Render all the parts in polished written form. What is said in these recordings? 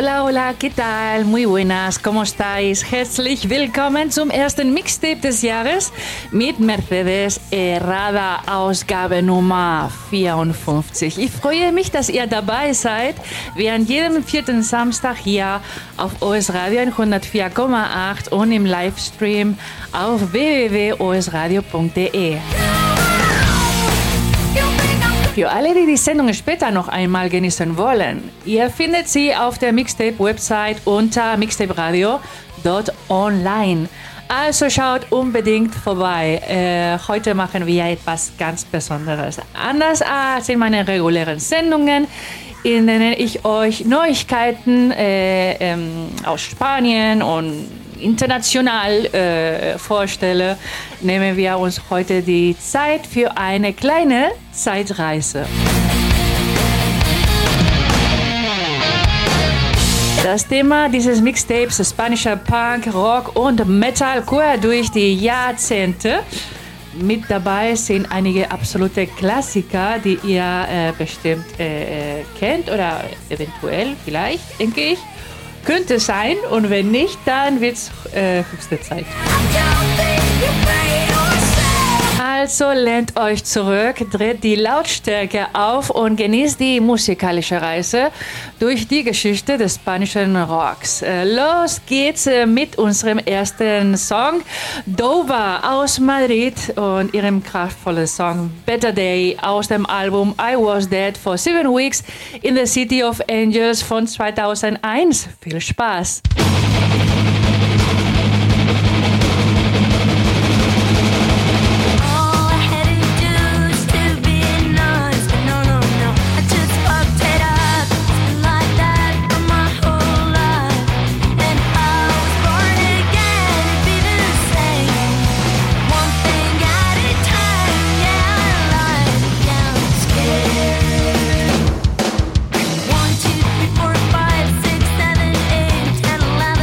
Hola, hola, ¿qué tal? Muy buenas, ¿cómo estáis? Herzlich willkommen zum ersten Mixtape des Jahres mit Mercedes Errada, Ausgabe Nummer 54. Ich freue mich, dass ihr dabei seid, während jedem vierten Samstag hier auf OS Radio 104,8 und im Livestream auf www.osradio.de. Für alle, die die Sendung später noch einmal genießen wollen, ihr findet sie auf der Mixtape-Website unter mixtaperadio.online. Also schaut unbedingt vorbei. Heute machen wir etwas ganz Besonderes. Anders als in meinen regulären Sendungen, in denen ich euch Neuigkeiten aus Spanien und international vorstelle, nehmen wir uns heute die Zeit für eine kleine Zeitreise. Das Thema dieses Mixtapes ist spanischer Punk, Rock und Metalcore durch die Jahrzehnte. Mit dabei sind einige absolute Klassiker, die ihr bestimmt kennt oder eventuell, vielleicht, denke ich. Könnte sein, und wenn nicht, dann wird es höchste Zeit. Also lehnt euch zurück, dreht die Lautstärke auf und genießt die musikalische Reise durch die Geschichte des spanischen Rocks. Los geht's mit unserem ersten Song, Dova aus Madrid, und ihrem kraftvollen Song Better Day aus dem Album I Was Dead for 7 Weeks in the City of Angels von 2001. Viel Spaß! One, two, three, four, five, six, seven, eight, 10, 11.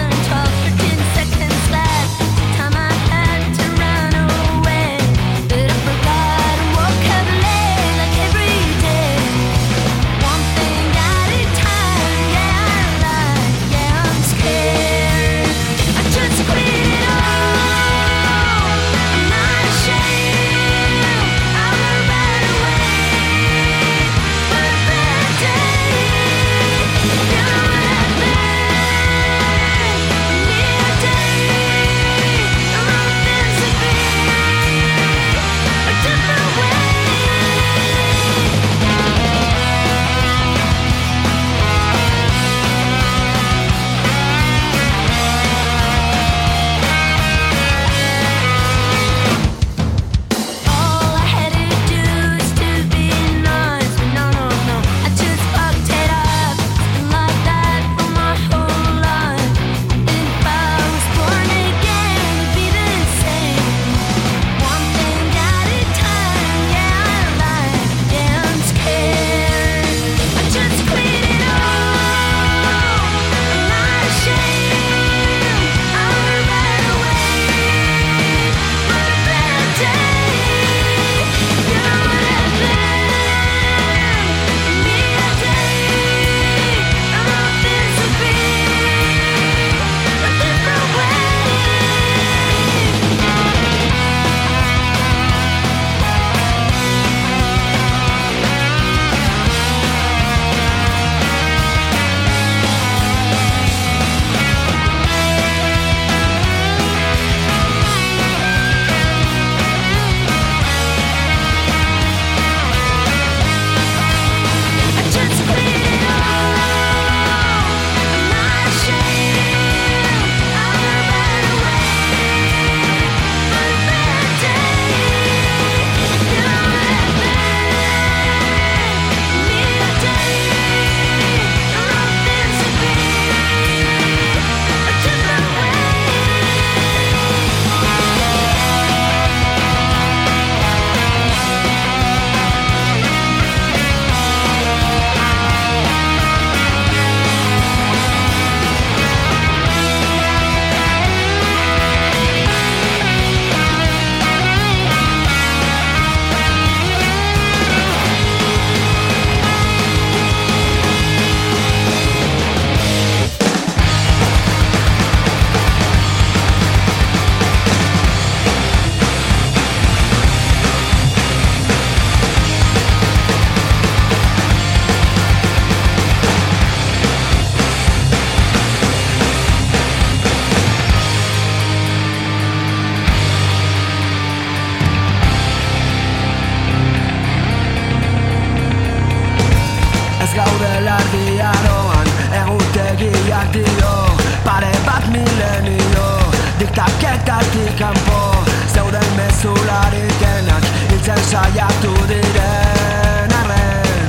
erdiaroan egutegiak dio pare bat milenio diktaketatik kanpo zeuden mezularitenak hiltzen saiatu diren arren.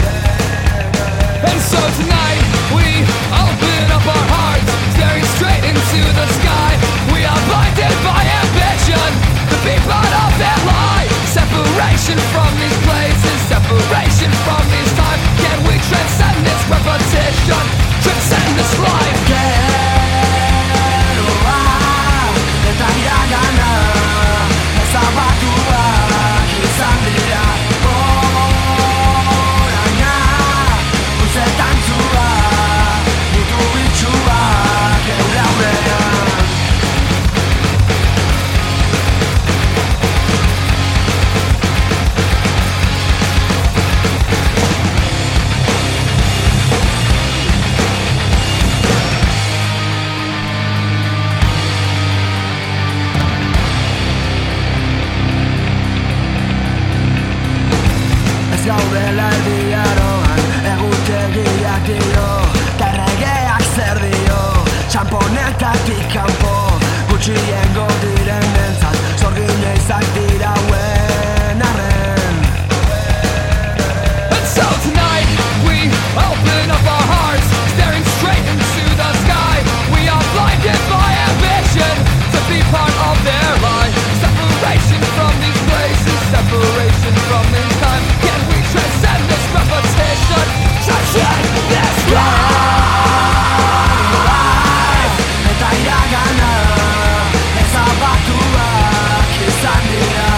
And so tonight we open up our hearts, staring straight into the sky. We are blinded by ambition to be part of that lie. Separation from these places, separation from these times. Can we transcend this repetition, transcend this life? Geroa eta iragana ezabatuak izan dira. Oraina luzetan zua mutu bitxuak eure aurrean. Gaudela erdiaroan egutegiak dio Terregeak zer dio Txamponetatik kanpo Gutxiengo diren bentzat Zorgile izak dira uen arren. And so tonight we open up our hearts, staring straight into the sky. We are blinded by ambition to be part of their life. Separation from these places, separation from this time. Can we transcend this repetition, transcend this life? Eta iragana ezabatuak izan dira.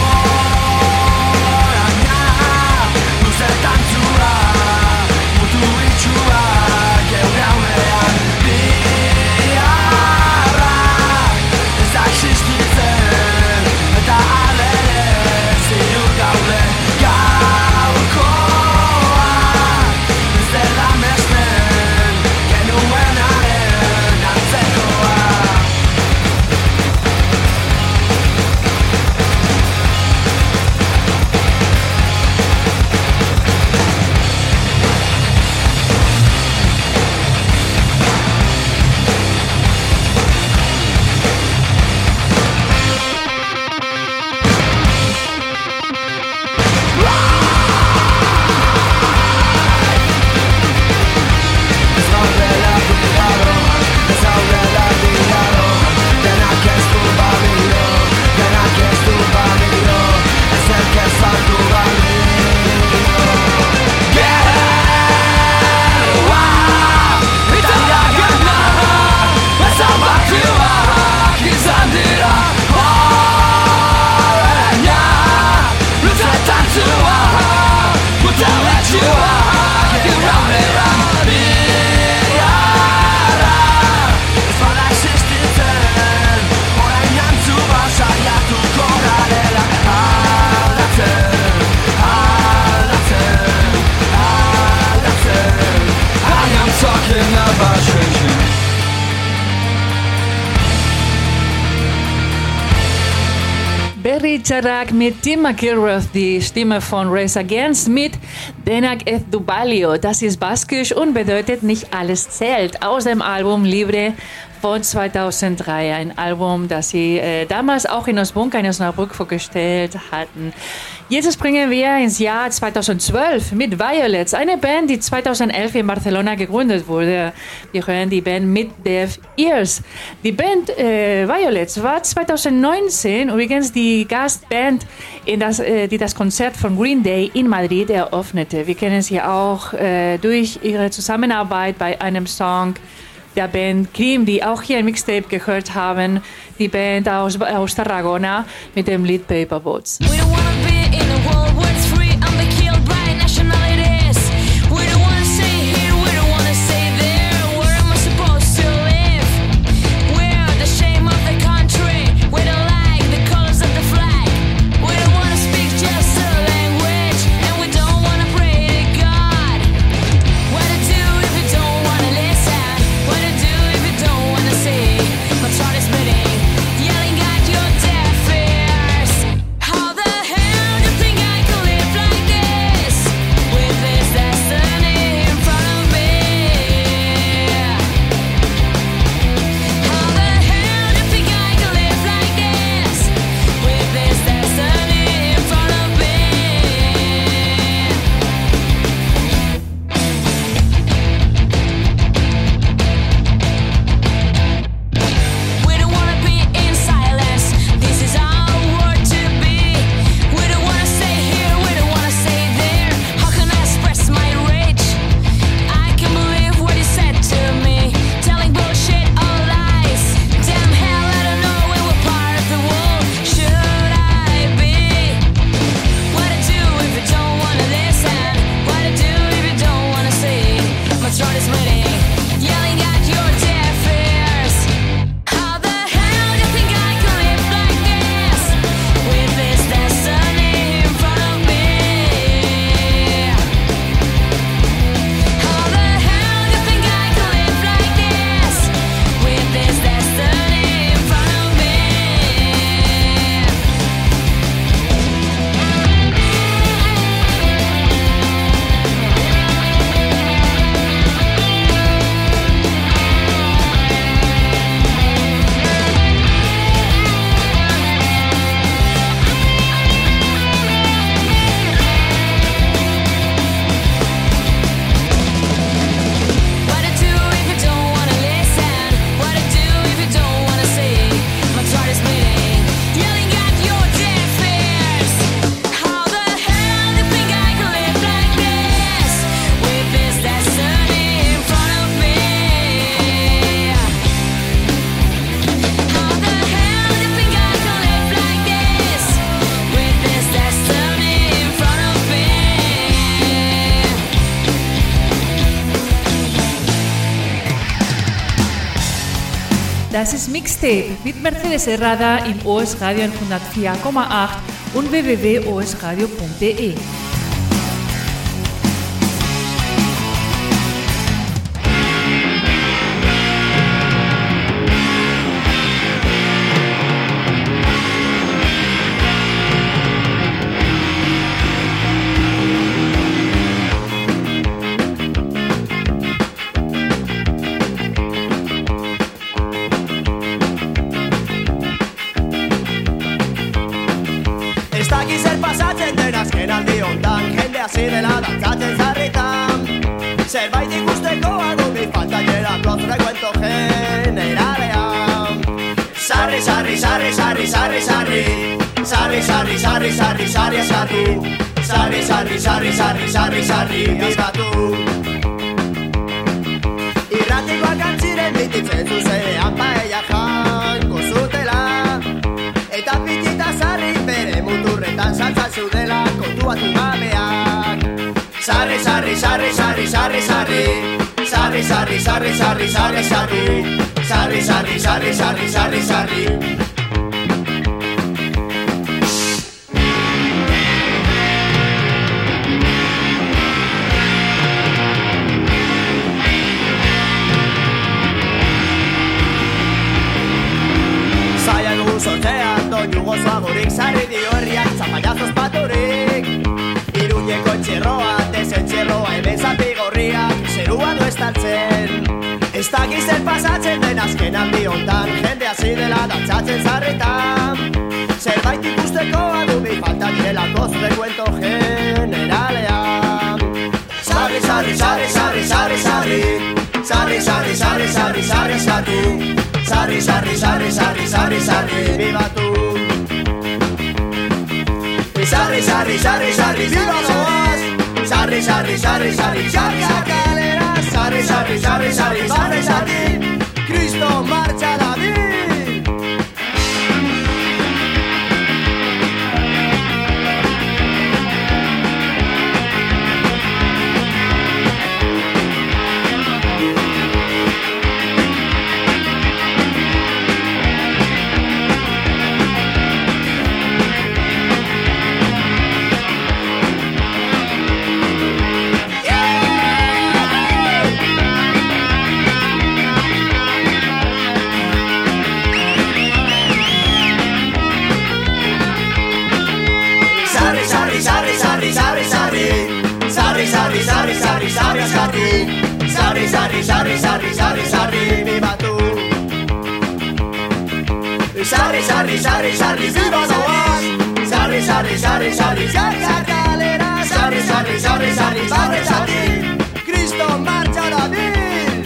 Oraina luzetan zua mutu bitxuak geure aurrean. Biharra ez da existitzen eta alere ziur gaude. Gaurkoak ez dela mesten genuenaren antzekoa. Ez gaudela diraroan, ez gaudela diraroan, denak ez du balio, denak ez du balio, ezerk ez hartu balio. Geroa eta iragana ezabatuak izan dira. Oraina luzetan zua mutu bitxuak geure aurrean. Biharra ez bada existitzen, orain antzua saiatuko garela. Aldatzen, aldatzen, aldatzen. I am talking about changing. Berry Charak mit Tim McIlrath, die Stimme von Race Against mit Denak et Dubalio. Das ist baskisch und bedeutet nicht alles zählt. Aus dem Album Libre von 2003. Ein Album, das sie damals auch in Osnabrück, in Osnabrück vorgestellt hatten. Jetzt springen wir ins Jahr 2012 mit Violets, eine Band, die 2011 in Barcelona gegründet wurde. Wir hören die Band mit Deaf Ears. Die Band Violets war 2019 übrigens die Gastband, die das Konzert von Green Day in Madrid eröffnete. Wir kennen sie auch durch ihre Zusammenarbeit bei einem Song der Band Cream, die auch hier im Mixtape gehört haben. Die Band aus Tarragona mit dem Lied Paperboats. We don't wanna be in a world where it's free and be killed by nationalities. We don't wanna stay here, we don't wanna stay there. Where am I supposed to live? We're the shame of the country. We don't like the colors of the flag. We don't wanna speak just a language, and we don't wanna pray to God. What to do if you don't wanna listen? What to do if you don't wanna see? My heart is beating, yelling at your deaf ears. How the hell do you think I can live? das ist Mixtape mit Mercedes Herrada im OS Radio 104,8 und www.osradio.de. Zirela dantzatzen zarritan Zerbait ikusteko adubi falta Gerako frekuento generalean Sarri, sarri, sarri, sarri, sarri, sarri Sarri, sarri, sarri, sarri, sarri, sarri Sarri, sarri, sarri, sarri, sarri, sarri Bizkatu Irratikoak antziren bititzen zuzenean paella janko zutela Eta pitita zarri bere muturretan saltzan zudela kontuatu gabeak Sarri, sarri, sarri, sarri, sarri, sarri Sarri, sarri, sarri, sarri, sarri, sarri Sarri, sarri, sarri, sarri, sarri, sarri Sortzean doinu gozoa gurik Sarri dio herriak zapallazos paturik Iruñeko etxerroa, desetxerroa Hemen zapigorriak, zerua du estaltzen Ez dakiz zer pasatzen den azken aldi hontan Jende hasi dela dantzatzen zarretan Zerbait ikusteko adubi falta direlako zure kuento generalean Sarri, sarri, sarri, sarri, sarri, sarri Sarri, sarri, sarri, sarri, sarri, sarri Sarri, sarri, sarri, sarri, sarri, sarri, bibatu Sarri, sarri, sarri, sarri, viva Loaz Sarri, sarri, sarri, sarri, sarri, kalera Sarri, sarri, sarri, sarri, sarri, sarri Cristo marcha David Sarri, sarri, sarri, sarri, sarri Sarri, sarri, sarri, sarri, sarri, sarri, bibatu Sarri, sarri, sarri, sarri, viva Loaz Sarri, sarri, sarri, sarri, sarri, kalera Sarri, sarri, sarri, sarri, sarri, sarri Cristo marcha David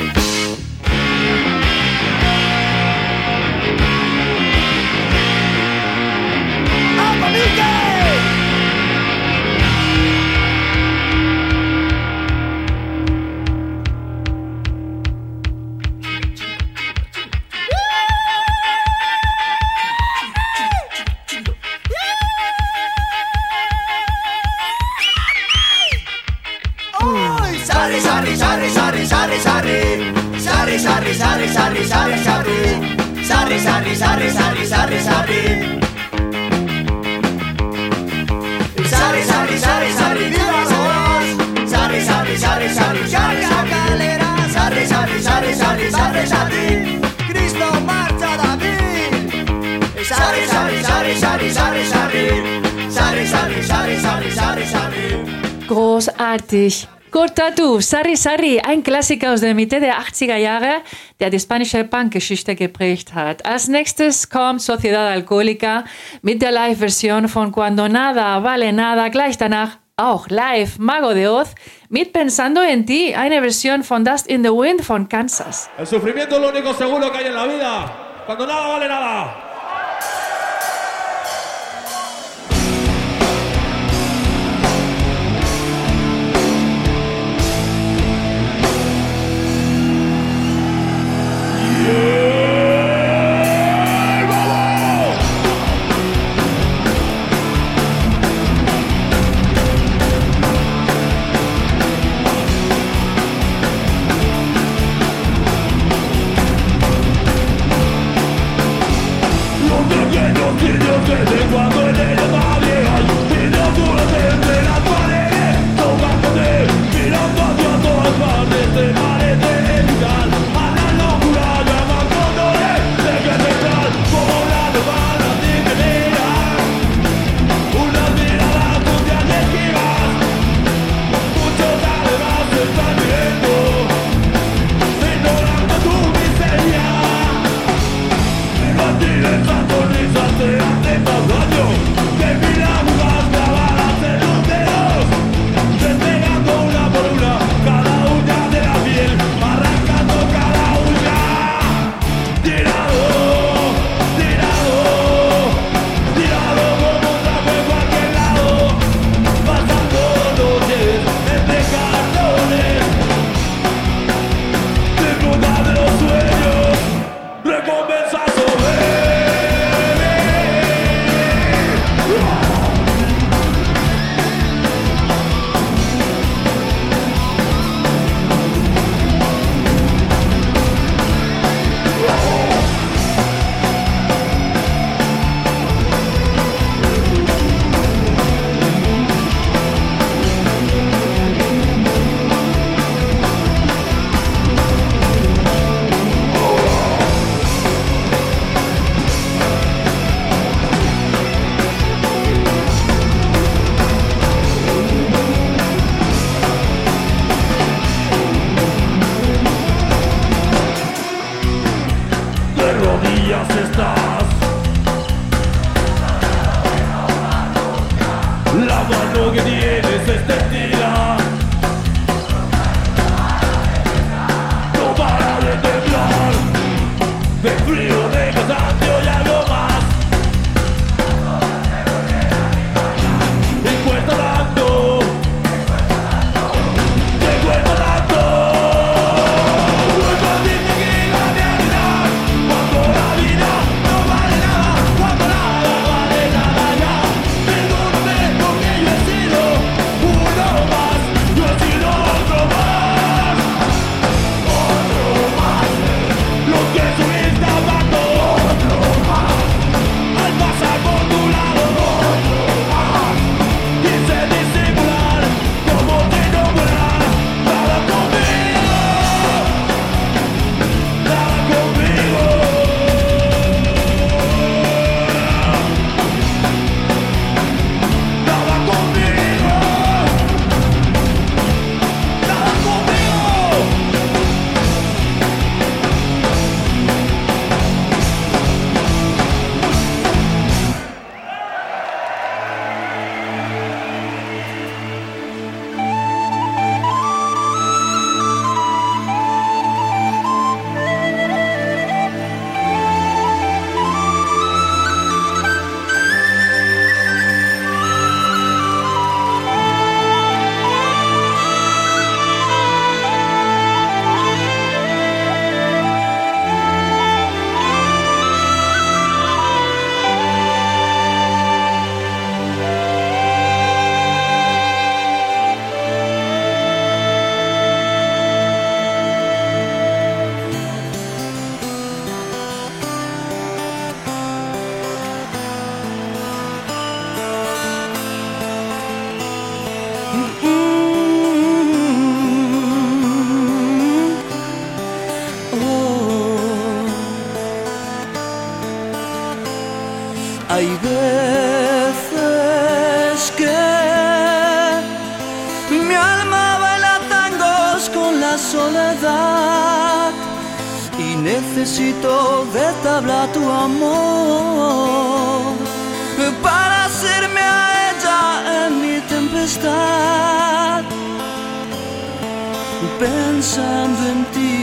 ¡Apa, Mike! Sarri, sarri, sarri, sarri, sarri, sarri Sarri, sarri, sarri, sarri, sarri, sarri Sarri, sarri, sarri, sarri, sarri, sarri Sarri, sarri, sarri, sarri, viva Loaz Sarri, sarri, sarri, sarri, sarri, kalera Sarri, sarri, sarri, sarri, sarri, sarri Cristo marcha David Sarri, sarri, sarri, sarri, sarri, sarri Sarri, sarri, sarri, sarri, sarri, sarri Großartig. Kurt Tattoo, Sarri Sarri, ein Klassiker aus der Mitte der 80er Jahre, der die spanische Punkgeschichte geprägt hat. Als nächstes kommt Sociedad Alcohólica mit der Live-Version von Cuando Nada Vale Nada, gleich danach auch live Mago de Oz mit Pensando en Ti, eine Version von Dust in the Wind von Kansas. El sufrimiento es lo único seguro que hay en la vida, cuando nada vale nada. Hay veces que mi alma baila tangos con la soledad y necesito de tabla tu amor para hacerme a ella en mi tempestad. Pensando en ti,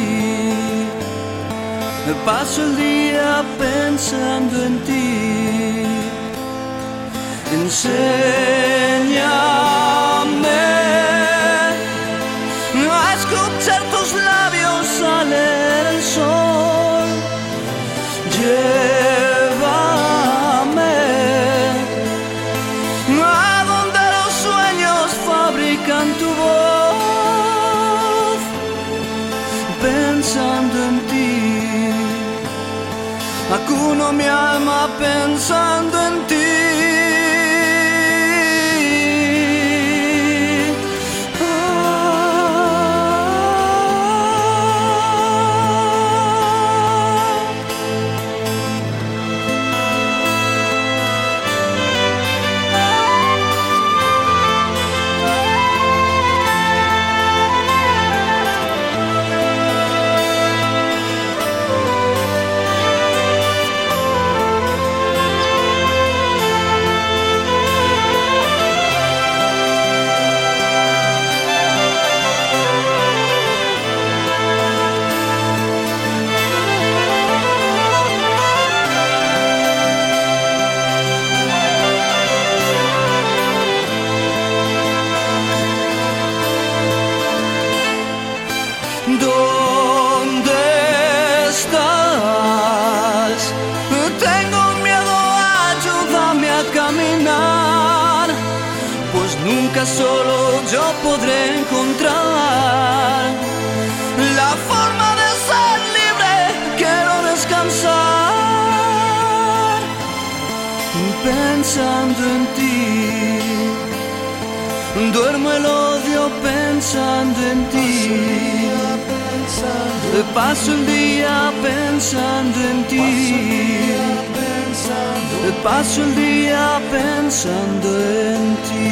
paso el día pensando en ti. Enséñame a escuchar tus labios al leer el sol. Llévame a donde los sueños fabrican tu voz. Pensando en ti, acuno mi alma pensando en ti. ¿Dónde estás? Tengo miedo, ayúdame a caminar, pues nunca solo yo podré encontrar la forma de ser libre. Quiero descansar pensando en ti. Duermo el odio pensando en ti. Paso el día pensando en ti. Paso el día pensando en ti.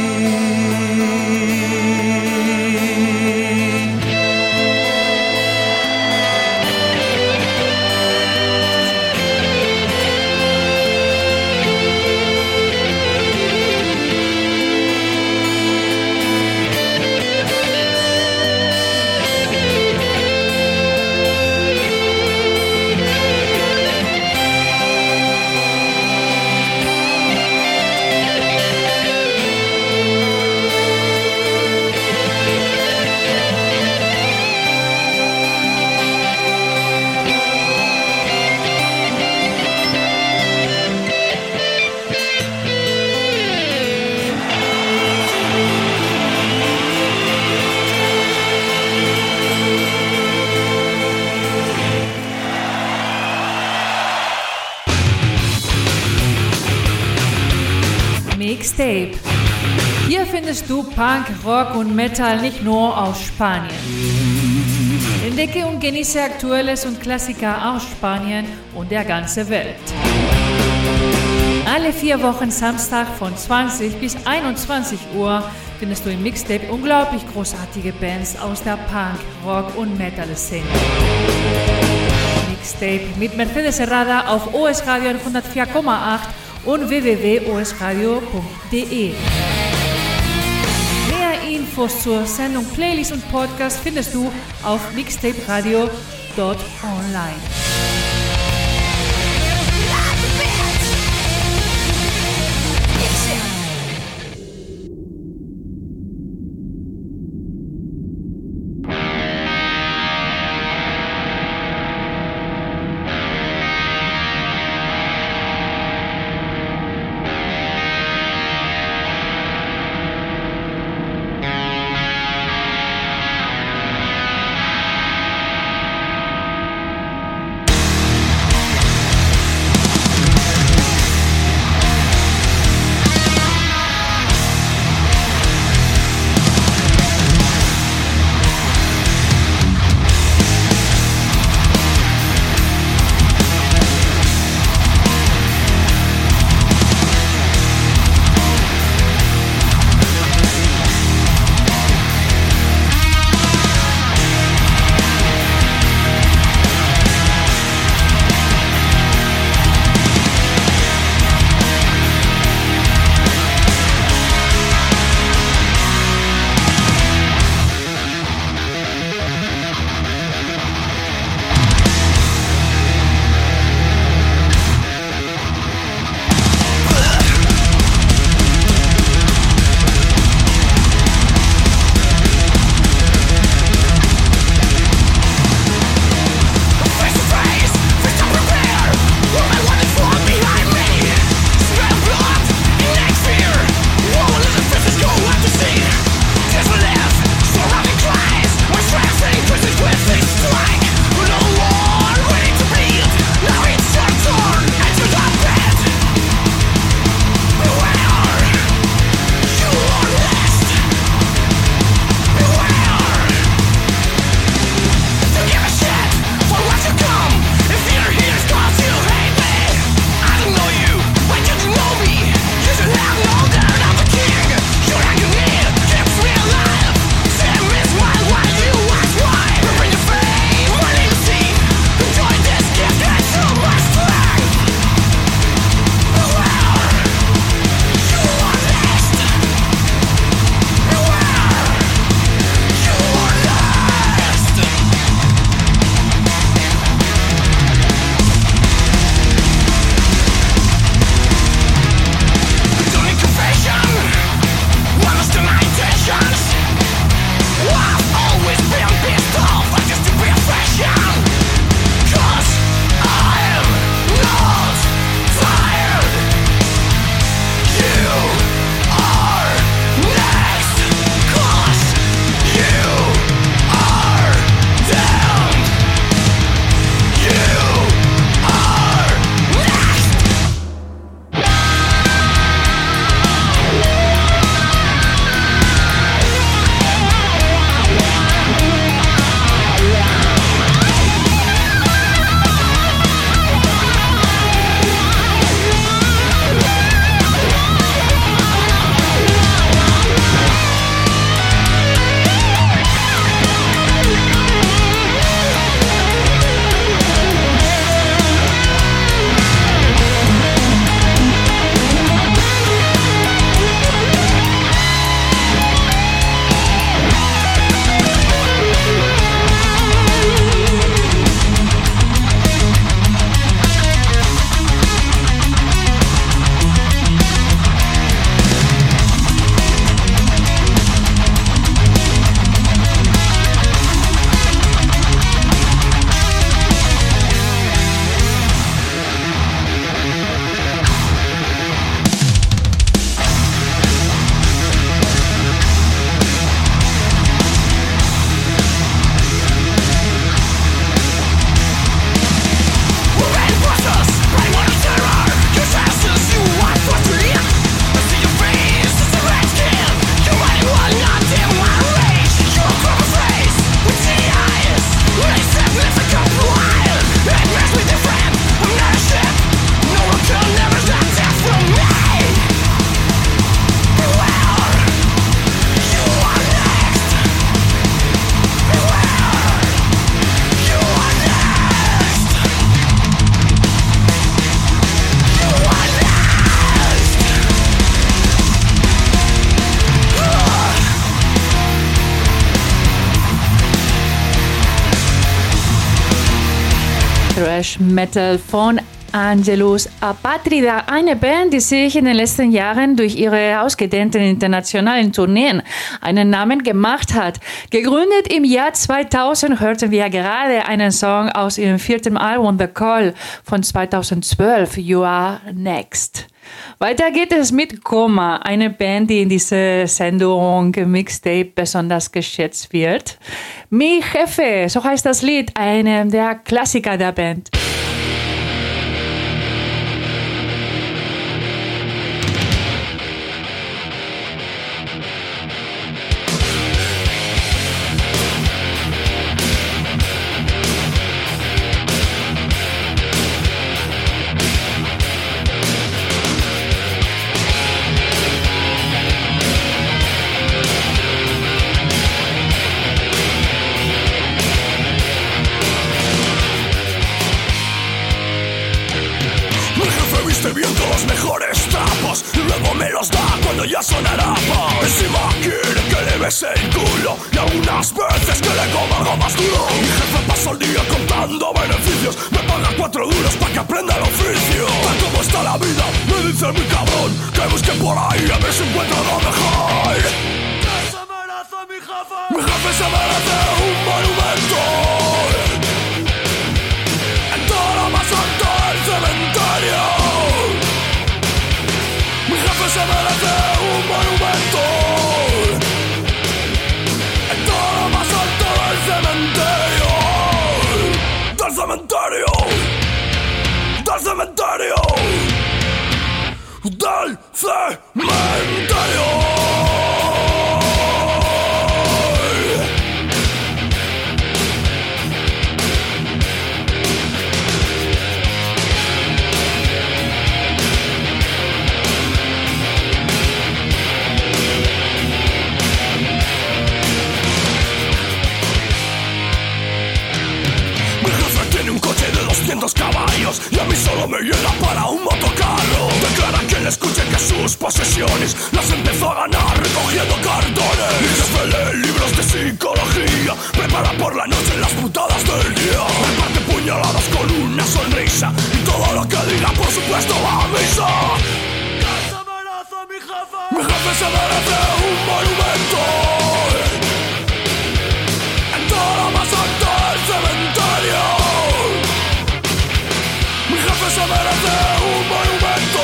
Mixtape. Hier findest du Punk, Rock und Metal nicht nur aus Spanien. Entdecke und genieße Aktuelles und Klassiker aus Spanien und der ganzen Welt. Alle 4 Wochen Samstag von 20 bis 21 Uhr findest du im Mixtape unglaublich großartige Bands aus der Punk, Rock und Metal-Szene. Mixtape mit Mercedes Herrada auf OS Radio 104,8 und www.osradio.de. Mehr Infos zur Sendung, Playlist und Podcast findest du auf mixtaperadio.online. Thrash Metal von Angelus Apatrida, eine Band, die sich in den letzten Jahren durch ihre ausgedehnten internationalen Tourneen einen Namen gemacht hat. Gegründet im Jahr 2000 hörten wir gerade einen Song aus ihrem 4. Album The Call von 2012, You Are Next. Weiter geht es mit Coma, eine Band, die in dieser Sendung Mixtape besonders geschätzt wird. Mi Jefe, so heißt das Lied, einem der Klassiker der Band. Ya sonará paz. Encima quiere que le bese el culo y algunas veces que le coma algo más duro. Mi jefe pasa el día contando beneficios, me paga 4 duros para que aprenda el oficio. Tal como está la vida, me dice mi cabrón, que busque por ahí a ver si encuentra algo mejor. ¿Qué se merece mi jefe? Mi jefe se merece un monumento en todo lo más alto del cementerio. Mi jefe se merece un monumento en todo lo más alto del cementerio. Del cementerio. Del cementerio. Del cementerio. Un coche de 200 caballos y a mí solo me llega para un motocarro. Declara que le escuche que sus posesiones las empezó a ganar recogiendo cartones. Mi jefe lee libros de psicología, prepara por la noche las putadas del día. Reparte puñaladas con una sonrisa y todo lo que diga por supuesto va a misa. ¿Qué se merece mi jefe? Mi jefe se merece un monumento en todo lo más alto del cementerio. Mi jefe se merece un monumento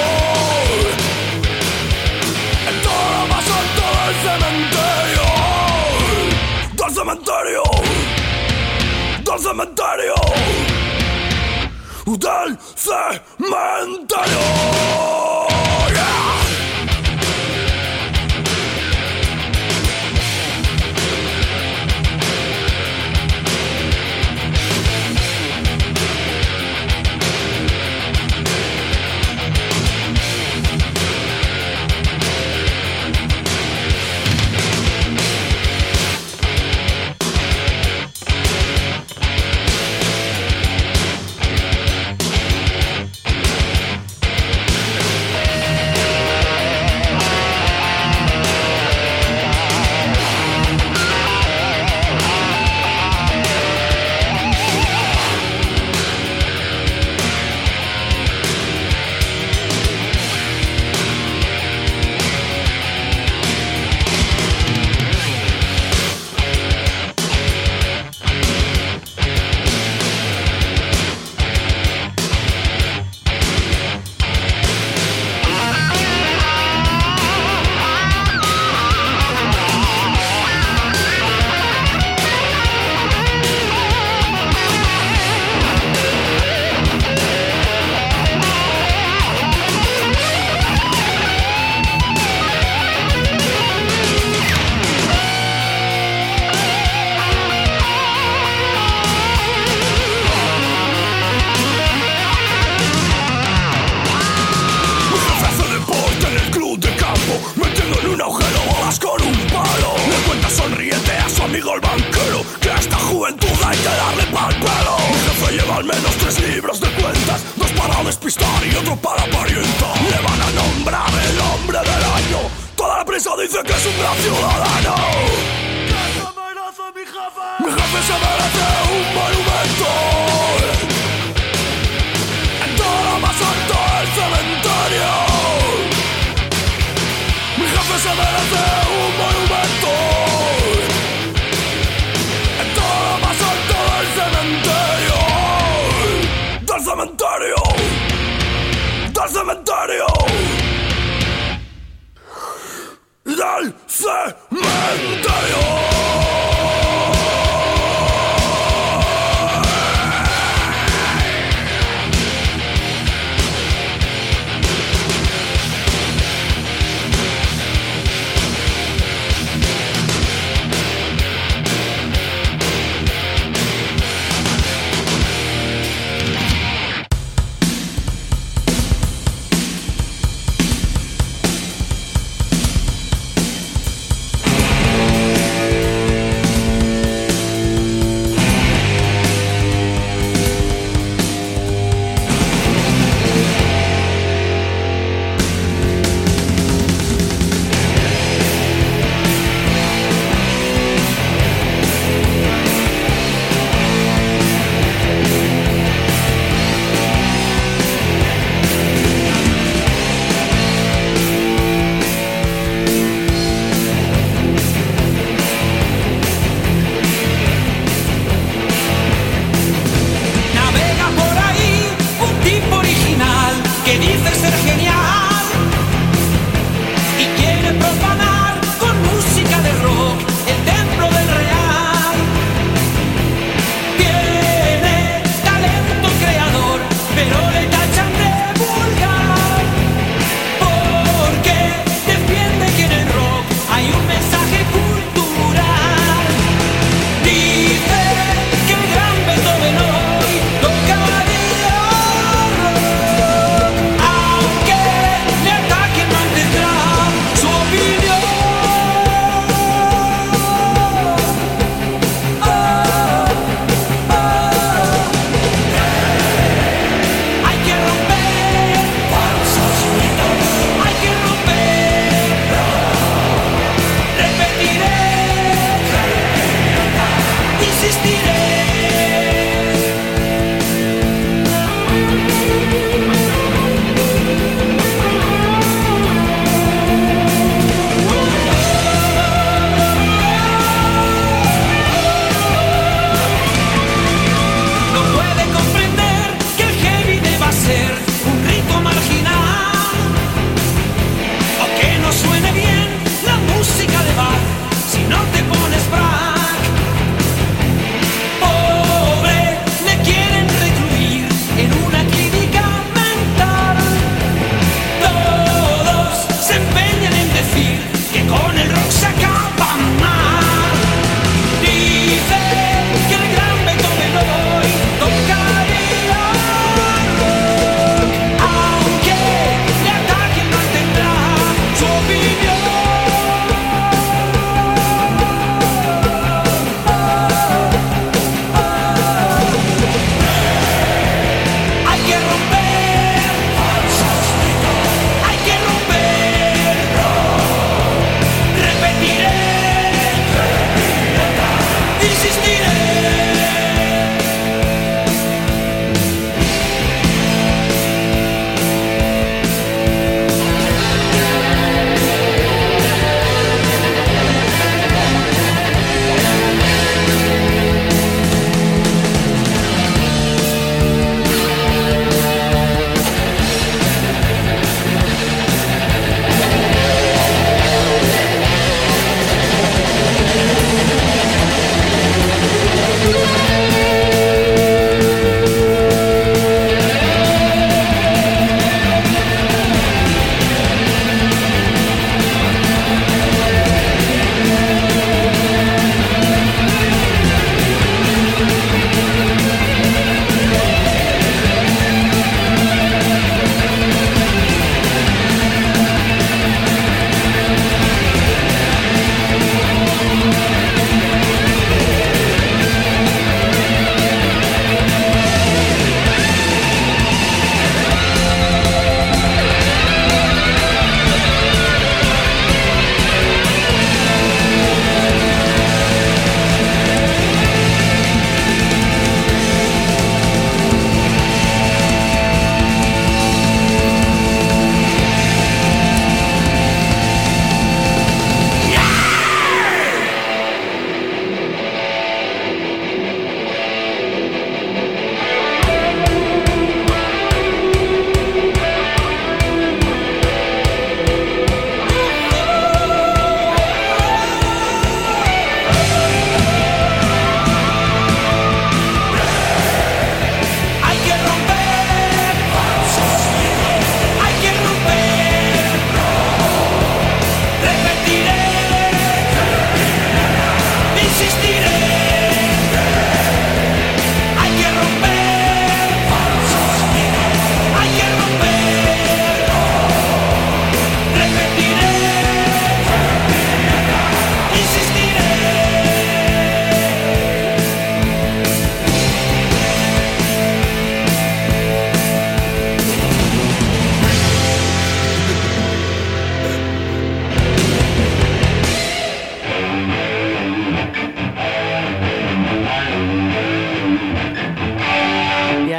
en todo lo más alto del cementerio. Del cementerio. Del cementerio. Del cementerio. Yeah. Dice que es un gran ciudadano. ¿Qué se merece mi jefe? Mi jefe se merece un monumento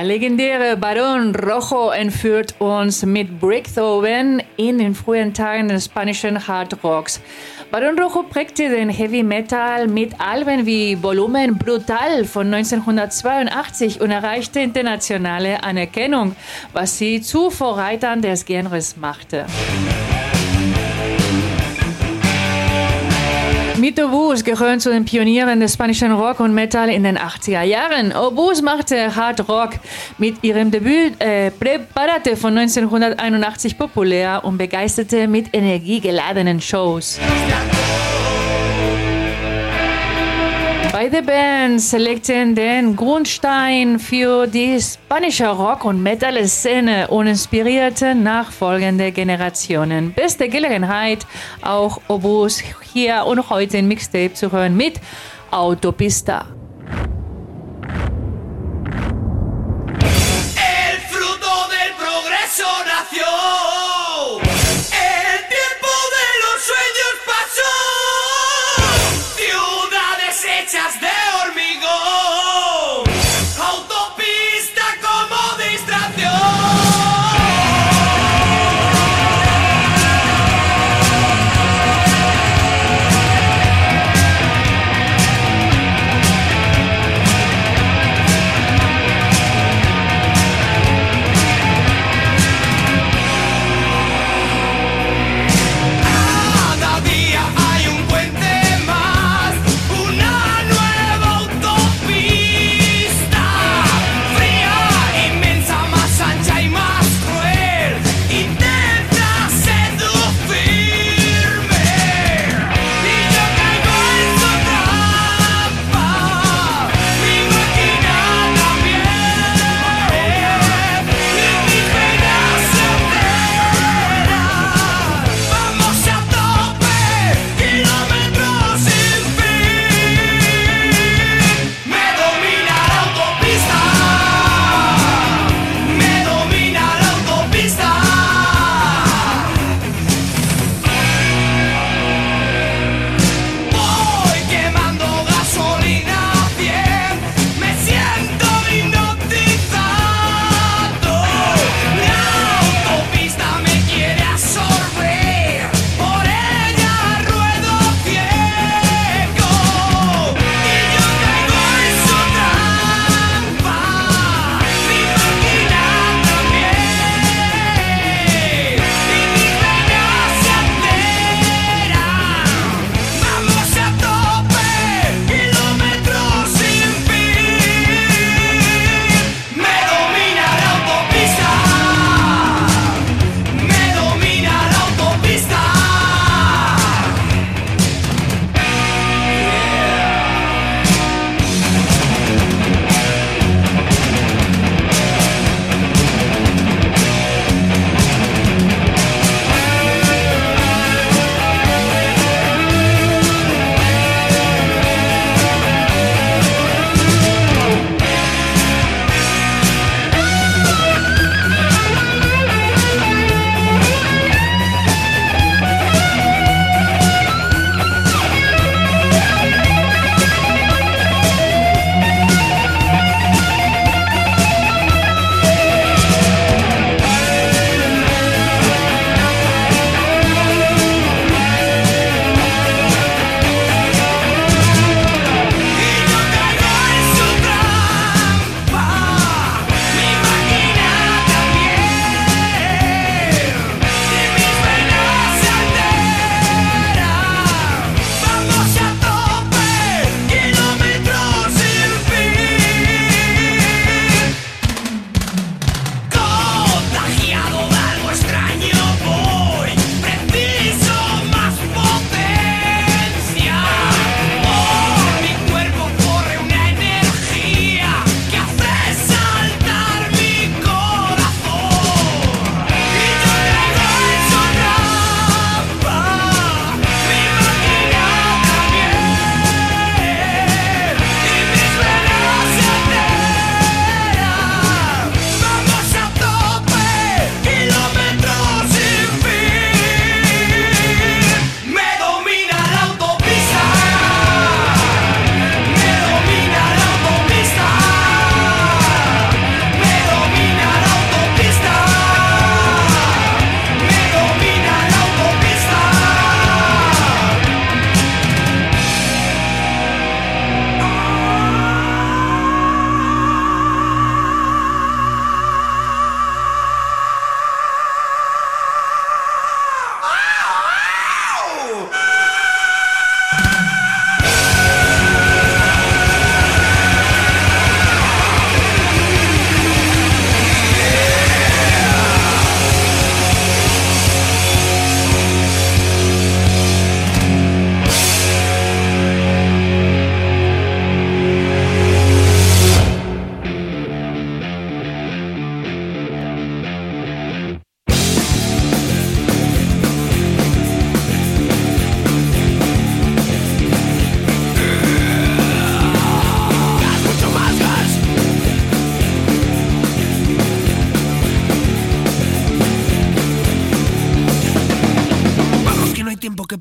legendäre Barón Rojo entführt uns mit Beethoven in den frühen Tagen des spanischen Hard Rocks. Barón Rojo prägte den Heavy Metal mit Alben wie Volumen Brutal von 1982 und erreichte internationale Anerkennung, was sie zu Vorreitern des Genres machte. Mit Obús gehören zu den Pionieren des spanischen Rock und Metal in den 80er Jahren. Obús machte Hard Rock mit ihrem Debüt Prepárate von 1981 populär und begeisterte mit energiegeladenen Shows. Beide Bands legten den Grundstein für die spanische Rock- und Metal-Szene und inspirierten nachfolgende Generationen. Beste Gelegenheit, auch Obús hier und heute in Mixtape zu hören mit Autopista. El fruto del progreso nació. El tiempo de los sueños pasó. Ciudades hechas de hormigón. Autopista como distracción.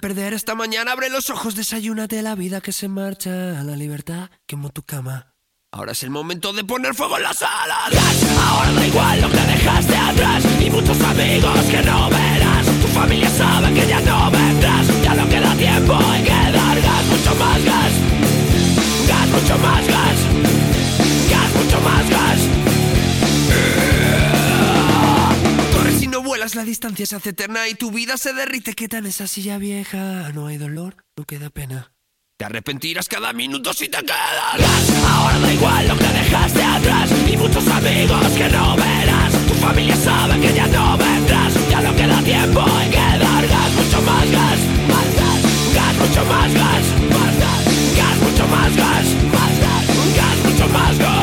perder esta mañana. Abre los ojos, desayúnate la vida que se marcha. La libertad quemó tu cama. Ahora es el momento de poner fuego en las alas. Ahora da igual lo que dejaste atrás y muchos amigos que no verás. Tu familia sabe que ya no vendrás. Ya no queda tiempo, hay que dar gas, mucho más gas. Gas, mucho más gas. Gas, mucho más gas. Corres y no vuelas, la distancia se hace eterna y tu vida se derrite. ¿Qué tan esa silla vieja? No hay dolor, no queda pena. Te arrepentirás cada minuto si te quedas. Ahora da igual lo que dejaste atrás y muchos amigos que no verás. Tu familia sabe que ya no vendrás. Ya no queda tiempo, hay que dar gas, mucho más gas. Más gas, gas, mucho más gas. Más gas, gas, mucho más gas. Más gas, gas, mucho más gas.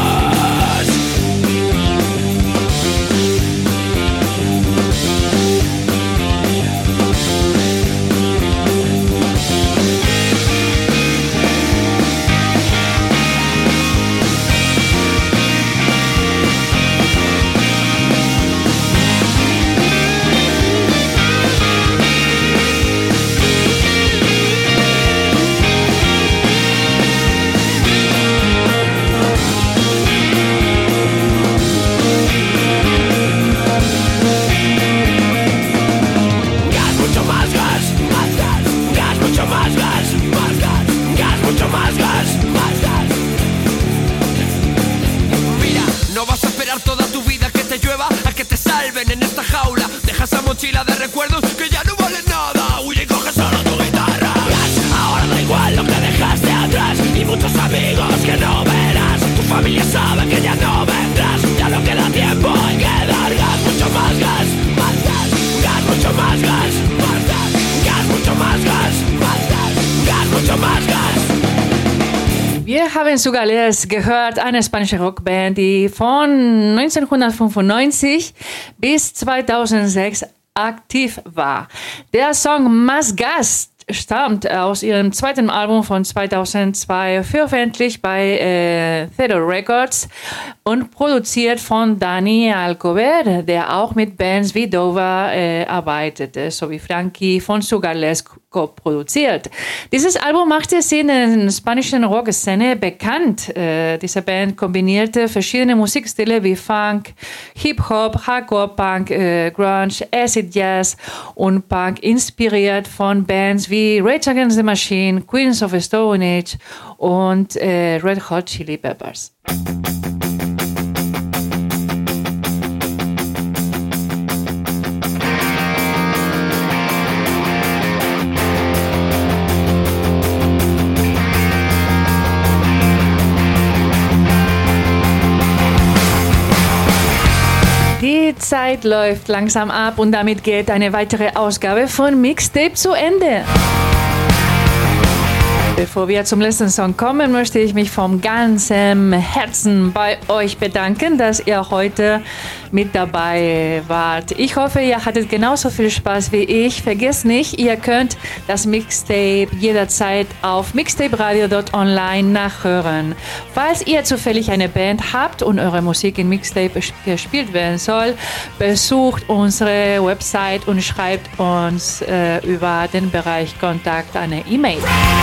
En esta jaula deja esa mochila de recuerdos que ya no valen nada. Huye y coge solo tu guitarra. Ahora da igual lo que dejaste atrás y muchos amigos que no verás. Tu familia sabe que ya no vendrás. Ya no queda tiempo, hay que dar gas, mucho más gas. Más gas, gas, mucho más gas. Más gas, gas, mucho más gas. Más gas, gas, mucho más gas. Wir haben sogar jetzt gehört, eine spanische Rockband, die von 1995 bis 2006 aktiv war. Der Song Más Gas stammt aus ihrem zweiten Album von 2002, veröffentlicht bei Theodore Records und produziert von Dani Alcover, der auch mit Bands wie Dover arbeitete, sowie Frankie von Sugarless co-produziert. Dieses Album machte es in der spanischen Rockszene bekannt. Diese Band kombinierte verschiedene Musikstile wie Funk, Hip-Hop, Hardcore-Punk, Grunge, Acid Jazz und Punk, inspiriert von Bands wie Rage Against the Machine, Queens of the Stone Age und Red Hot Chili Peppers. Die Zeit läuft langsam ab und damit geht eine weitere Ausgabe von Mixtape zu Ende. Bevor wir zum letzten Song kommen, möchte ich mich vom ganzen Herzen bei euch bedanken, dass ihr heute mit dabei wart. Ich hoffe, ihr hattet genauso viel Spaß wie ich. Vergesst nicht, ihr könnt das Mixtape jederzeit auf mixtaperadio.online nachhören. Falls ihr zufällig eine Band habt und eure Musik in Mixtape gespielt werden soll, besucht unsere Website und schreibt uns über den Bereich Kontakt eine E-Mail.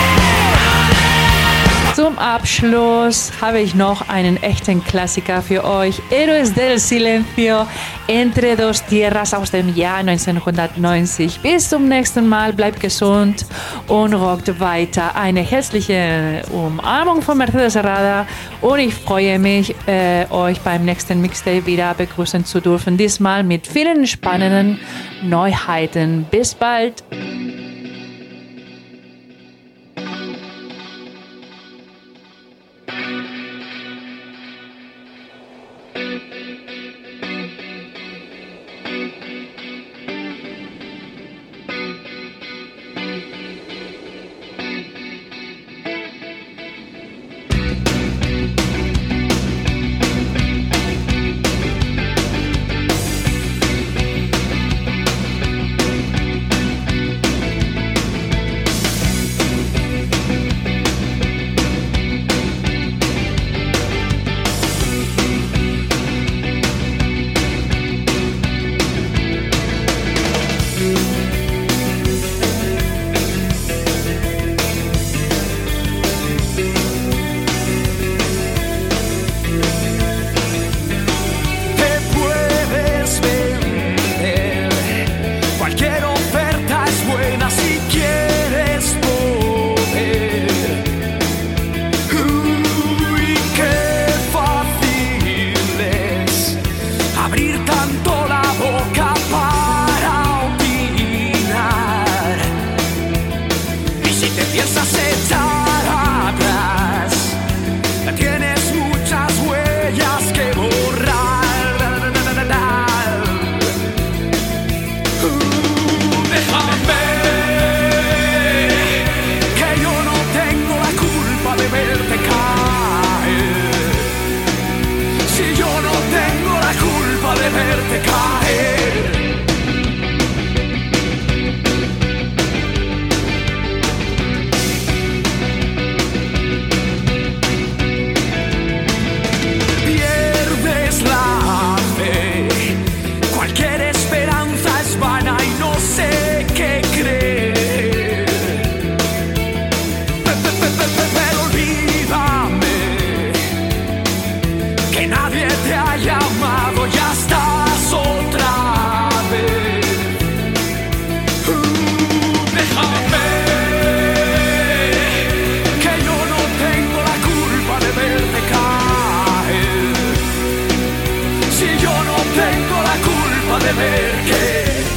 Zum Abschluss habe ich noch einen echten Klassiker für euch. Héroes del Silencio, Entre dos Tierras aus dem Jahr 1990. Bis zum nächsten Mal, bleibt gesund und rockt weiter. Eine herzliche Umarmung von Mercedes Herrada und ich freue mich, euch beim nächsten Mixtape wieder begrüßen zu dürfen. Diesmal mit vielen spannenden Neuheiten. Bis bald! abrir tanto la boca para opinar. Y si te piensas echar atrás, tienes muchas huellas que borrar. Déjame ver que yo no tengo la culpa de verte caer. Si yo no tengo la culpa de verte caer. Pierdes la fe, cualquier esperanza es vana y no sé qué creer. Pero olvídame que nadie te ha llamado, ya estás otra vez. Déjame que yo no tengo la culpa de verte caer. Si yo no tengo la culpa de ver que